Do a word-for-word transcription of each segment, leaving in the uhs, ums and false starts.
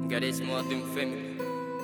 Гореть молодым Family.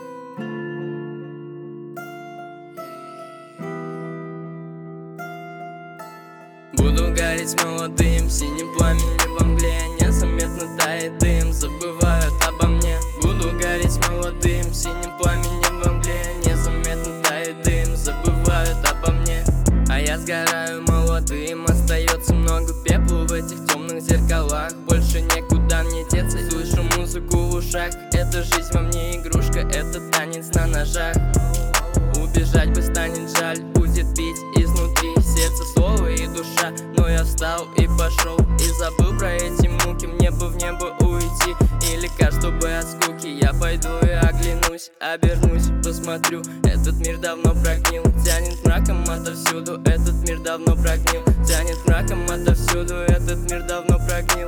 Буду гореть молодым, синим пламенем во мгле. Незаметно тает дым, забывают обо мне. Буду гореть молодым, синим пламенем во мгле. Незаметно тает дым, забывают обо мне. А я сгораю молодым, остается много пепла в этих темных зеркалах. Больше некуда мне деться, слышу музыку в ушах. Это жизнь во мне игрушка, это танец на ножах. Убежать бы станет жаль, будет бить изнутри сердце, слово и душа. Но я встал и пошел, и забыл про эти муки. Мне бы в небо уйти, и лекарство бы от скуки. Я пойду и оглянусь, обернусь, посмотрю. Этот мир давно прогнил, тянет мраком отовсюду. Этот мир давно прогнил, тянет мраком отовсюду. Этот мир давно прогнил,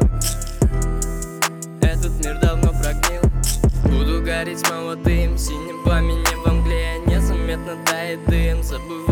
этот мир давно прогнил. Буду гореть молодым, синим пламенем во мгле. Незаметно тает дым, забываю